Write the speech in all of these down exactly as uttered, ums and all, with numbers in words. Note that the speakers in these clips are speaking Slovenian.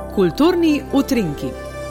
Kulturni utrinki.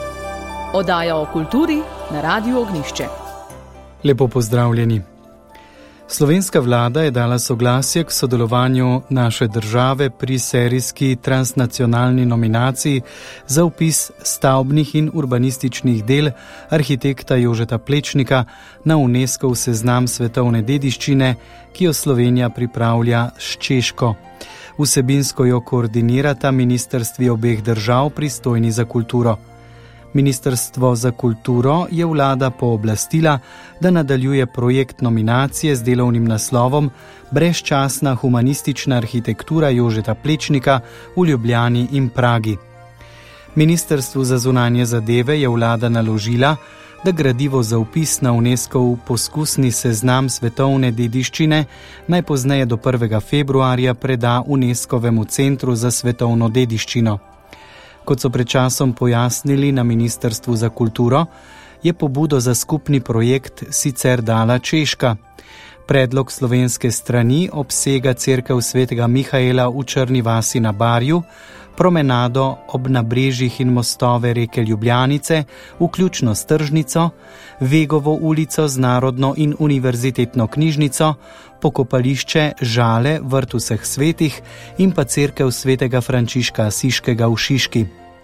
Oddaja o kulturi na Radiu Ognjišče. Lepo pozdravljeni. Slovenska vlada je dala soglasje k sodelovanju naše države pri serijski transnacionalni nominaciji za vpis stavbnih in urbanističnih del arhitekta Jožeta Plečnika na UNESCOV seznam svetovne dediščine, ki jo Slovenija pripravlja s Češko. Vsebinsko jo koordinirata ministrstvi obeh držav pristojni za kulturo. Ministrstvo za kulturo je vlada pooblastila, da nadaljuje projekt nominacije z delovnim naslovom Brezčasna humanistična arhitektura Jožeta Plečnika v Ljubljani in Pragi. Ministrstvu za zunanje zadeve je vlada naložila, da gradivo za vpis na UNESCOV poskusni seznam svetovne dediščine najpozneje do prvega februarja preda UNESCOVemu centru za svetovno dediščino. Kot so pred časom pojasnili na Ministrstvu za kulturo, je pobudo za skupni projekt sicer dala Češka. Predlog slovenske strani obsega cerkev svetega Mihaela v Črni vasi na Barju, promenado ob nabrežjih in mostove reke Ljubljanice, vključno s tržnico, Vegovo ulico z Narodno in univerzitetno knjižnico, pokopališče Žale, vrt vseh svetih in pa cerkev svetega Frančiška Asiškega v Šiški.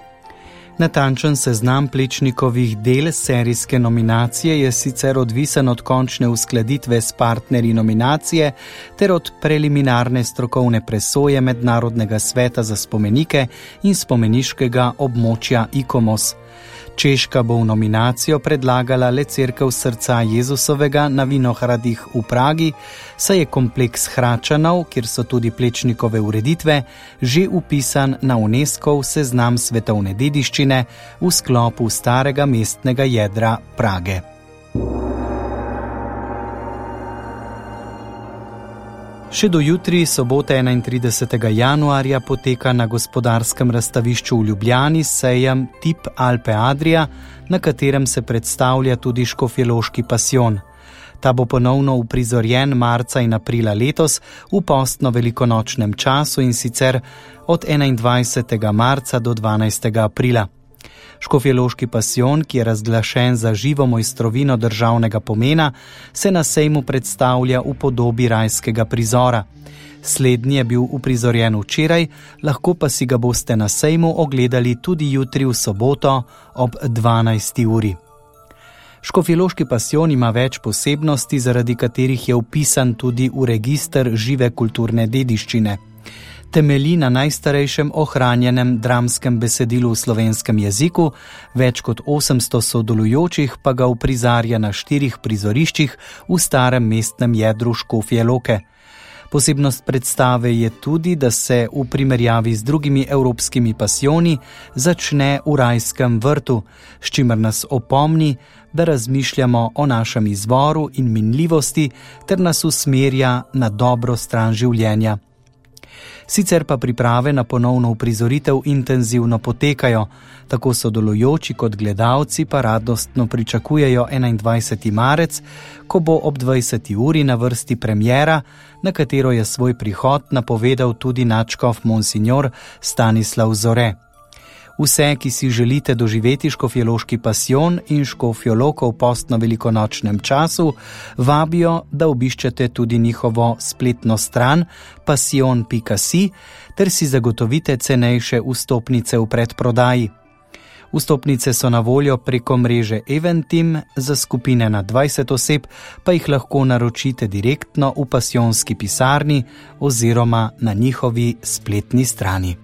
Natančen seznam Plečnikovih del serijske nominacije je sicer odvisen od končne uskladitve s partnerji nominacije ter od preliminarne strokovne presoje Mednarodnega sveta za spomenike in spomeniškega območja ICOMOS. Češka bo v nominacijo predlagala le cerkev srca Jezusovega na Vinohradih v Pragi, saj je kompleks Hračanov, kjer so tudi Plečnikove ureditve, že vpisan na UNESCOV seznam svetovne dediščine v sklopu starega mestnega jedra Prage. Še do jutri, sobote enaintridesetega januarja, poteka na Gospodarskem razstavišču v Ljubljani sejem Tip Alpe Adria, na katerem se predstavlja tudi škofjeloški pasijon. Ta bo ponovno uprizorjen marca in aprila letos v postno velikonočnem času in sicer od enaindvajsetega marca do dvanajstega aprila. Škofjeloški pasijon, ki je razglašen za živo mojstrovino državnega pomena, se na sejmu predstavlja v podobi rajskega prizora. Slednji je bil uprizorjen včeraj, lahko pa si ga boste na sejmu ogledali tudi jutri v soboto ob dvanajsti uri. Škofjeloški pasijon ima več posebnosti, zaradi katerih je vpisan tudi v register žive kulturne dediščine. Temelji na najstarejšem ohranjenem dramskem besedilu v slovenskem jeziku, več kot osemsto sodelujočih pa ga uprizarja na štirih prizoriščih v starem mestnem jedru Škofje Loke. Posebnost predstave je tudi, da se v primerjavi z drugimi evropskimi pasijoni začne v rajskem vrtu, s čimer nas opomni, da razmišljamo o našem izvoru in minljivosti ter nas usmerja na dobro stran življenja. Sicer pa priprave na ponovno uprizoritev intenzivno potekajo, tako sodelujoči kot gledalci pa radostno pričakujejo enaindvajseti marec, ko bo ob dvajseti uri na vrsti premiera, na katero je svoj prihod napovedal tudi nadškof monsignor Stanislav Zore. Vse, ki si želite doživeti škofjeloški pasijon in Škofjo Loko v postno velikonočnem času, vabijo, da obiščete tudi njihovo spletno stran pasijon pika si ter si zagotovite cenejše vstopnice v predprodaji. Vstopnice so na voljo preko mreže Eventim, za skupine na dvajset oseb pa jih lahko naročite direktno v pasijonski pisarni oziroma na njihovi spletni strani.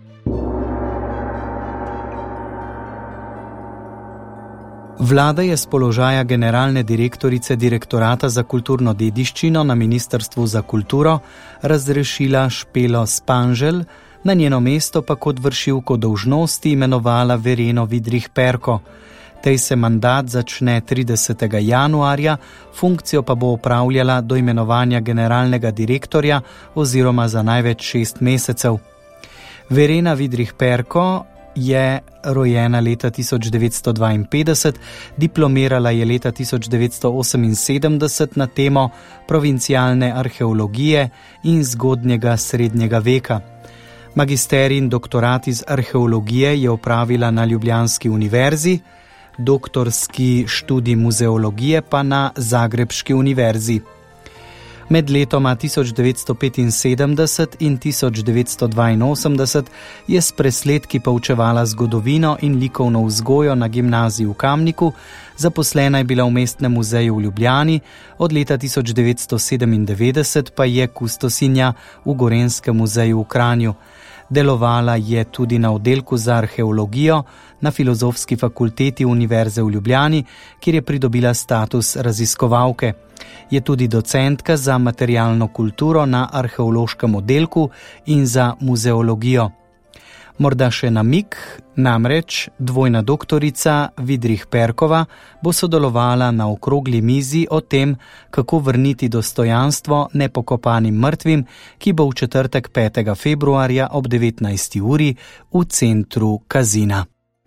Vlada je s položaja generalne direktorice Direktorata za kulturno dediščino na Ministrstvu za kulturo razrešila Špelo Spanžel, na njeno mesto pa kot vršilko dolžnosti imenovala Vereno Vidrih Perko. Tej se mandat začne tridesetega januarja, funkcijo pa bo opravljala do imenovanja generalnega direktorja oziroma za največ šest mesecev. Verena Vidrih Perko je rojena leta tisoč devetsto dvainpetdeset, diplomirala je leta tisoč devetsto oseminsedemdeset na temo provincialne arheologije in zgodnjega srednjega veka. Magisterij in doktorat iz arheologije je opravila na Ljubljanski univerzi, doktorski študij muzeologije pa na Zagrebški univerzi. Med letoma tisoč devetsto petinsedemdeset in tisoč devetsto dvainosemdeset je s presledki poučevala zgodovino in likovno vzgojo na gimnaziji v Kamniku, zaposlena je bila v Mestnem muzeju v Ljubljani, od leta tisoč devetsto sedemindevetdeset pa je kustosinja v Gorenjskem muzeju v Kranju. Delovala je tudi na oddelku za arheologijo na Filozofski fakulteti Univerze v Ljubljani, kjer je pridobila status raziskovalke. Je tudi docentka za materialno kulturo na arheološkem oddelku in za muzeologijo. Morda še namig, namreč dvojna doktorica Vidrih Perkova bo sodelovala na okrogli mizi o tem, kako vrniti dostojanstvo nepokopanim mrtvim, ki bo v četrtek petega februarja ob devetnajsti uri v centru Kazina.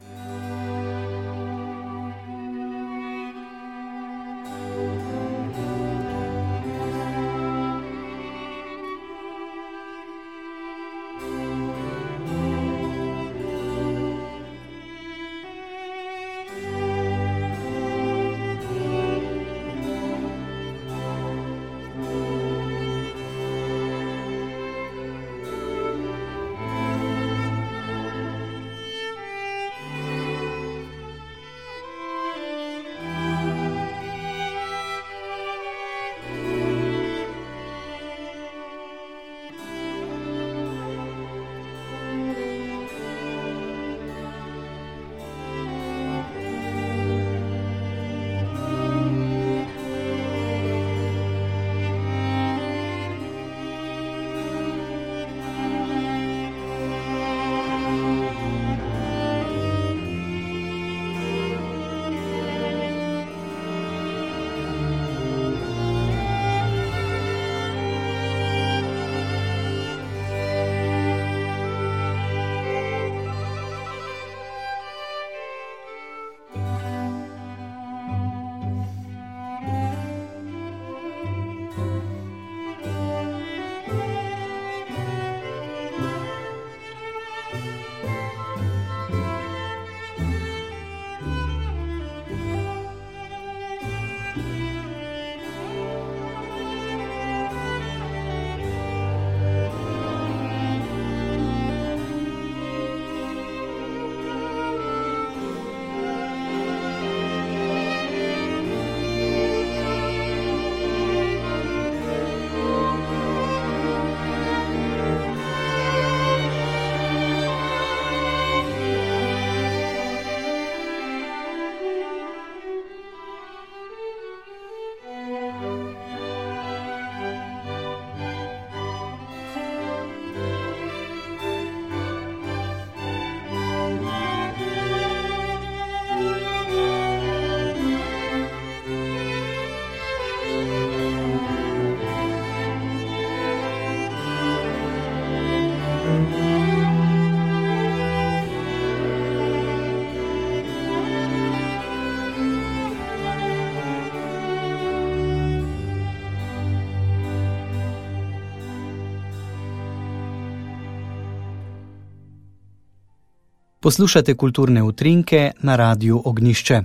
Poslušate kulturne utrinke na Radiu Ognjišče.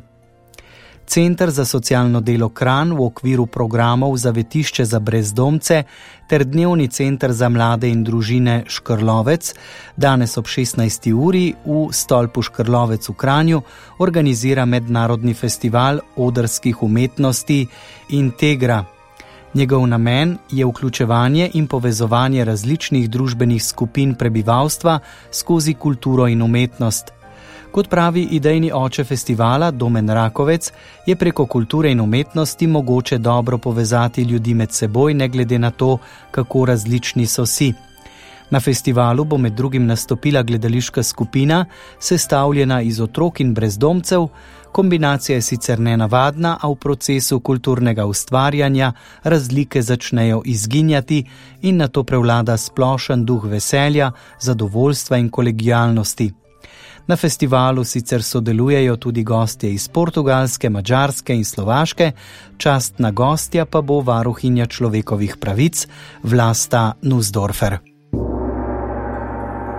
Center za socialno delo Kranj v okviru programov Zavetišče za brezdomce ter Dnevni center za mlade in družine Škrlovec danes ob šestnajsti uri v stolpu Škrlovec v Kranju organizira mednarodni festival odrskih umetnosti Integra. Njegov namen je vključevanje in povezovanje različnih družbenih skupin prebivalstva skozi kulturo in umetnost. Kot pravi idejni oče festivala Domen Rakovec, je preko kulture in umetnosti mogoče dobro povezati ljudi med seboj, ne glede na to, kako različni so si. Na festivalu bo med drugim nastopila gledališka skupina, sestavljena iz otrok in brezdomcev. Kombinacija je sicer nenavadna, a v procesu kulturnega ustvarjanja razlike začnejo izginjati in nato prevlada splošen duh veselja, zadovoljstva in kolegialnosti. Na festivalu sicer sodelujejo tudi gostje iz Portugalske, Madžarske in Slovaške, častna gostja pa bo varuhinja človekovih pravic Vlasta Nussdorfer.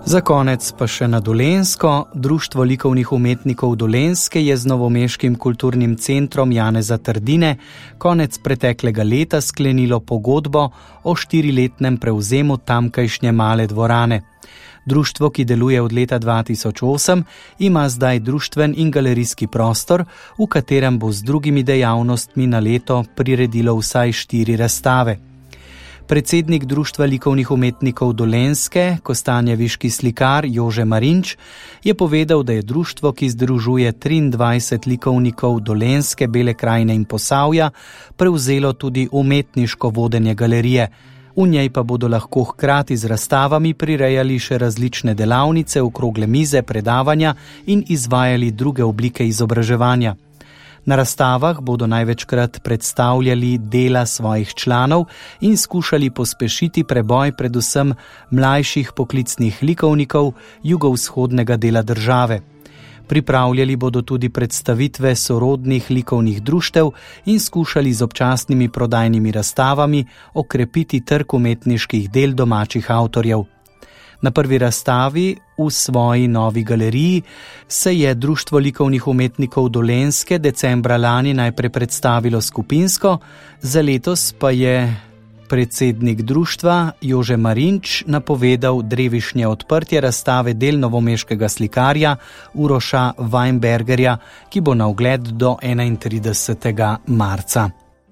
Za konec pa še na Dolenjsko. Društvo likovnih umetnikov Dolenjske je z novomeškim kulturnim centrom Janeza Trdine konec preteklega leta sklenilo pogodbo o štiriletnem prevzemu tamkajšnje male dvorane. Društvo, ki deluje od leta dva tisoč osem, ima zdaj društven in galerijski prostor, v katerem bo z drugimi dejavnostmi na leto priredilo vsaj štiri razstave. Predsednik Društva likovnih umetnikov Dolenjske, kostanjeviški slikar Jože Marinč, je povedal, da je društvo, ki združuje triindvajset likovnikov Dolenjske, Bele krajine in Posavja, prevzelo tudi umetniško vodenje galerije. V njej pa bodo lahko hkrati z razstavami prirejali še različne delavnice, okrogle mize, predavanja in izvajali druge oblike izobraževanja. Na razstavah bodo največkrat predstavljali dela svojih članov in skušali pospešiti preboj predvsem mlajših poklicnih likovnikov jugovzhodnega dela države. Pripravljali bodo tudi predstavitve sorodnih likovnih društev in skušali z občasnimi prodajnimi razstavami okrepiti trg umetniških del domačih avtorjev. Na prvi razstavi v svoji novi galeriji se je Društvo likovnih umetnikov Dolenjske decembra lani najprej predstavilo skupinsko, za letos pa je predsednik društva Jože Marinč napovedal drevišnje odprtje razstave del novomeškega slikarja Uroša Weinbergerja, ki bo na ogled do enaintridesetega marca.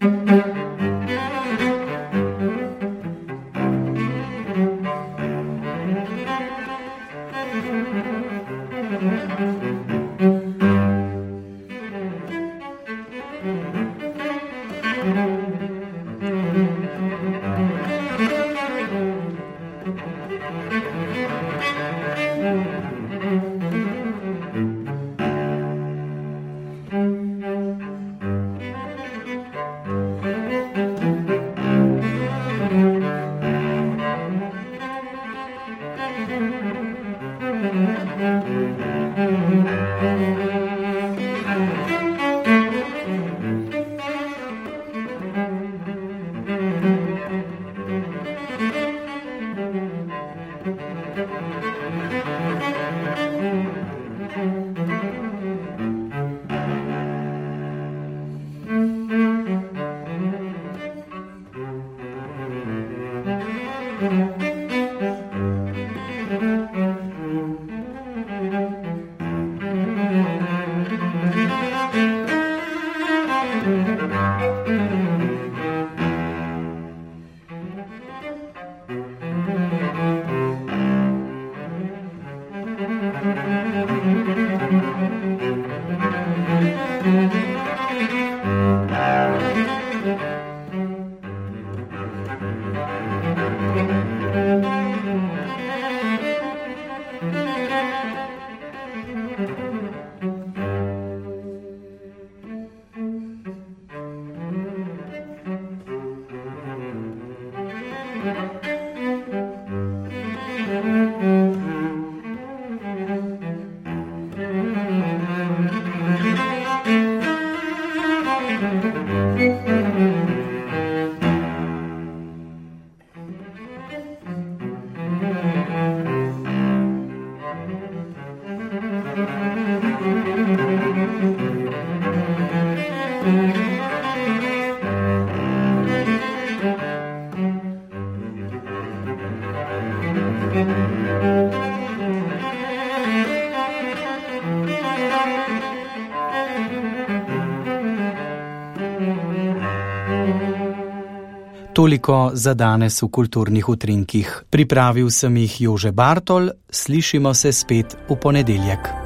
Toliko za danes v kulturnih utrinkih. Pripravil sem jih Jože Bartol, slišimo se spet v ponedeljek.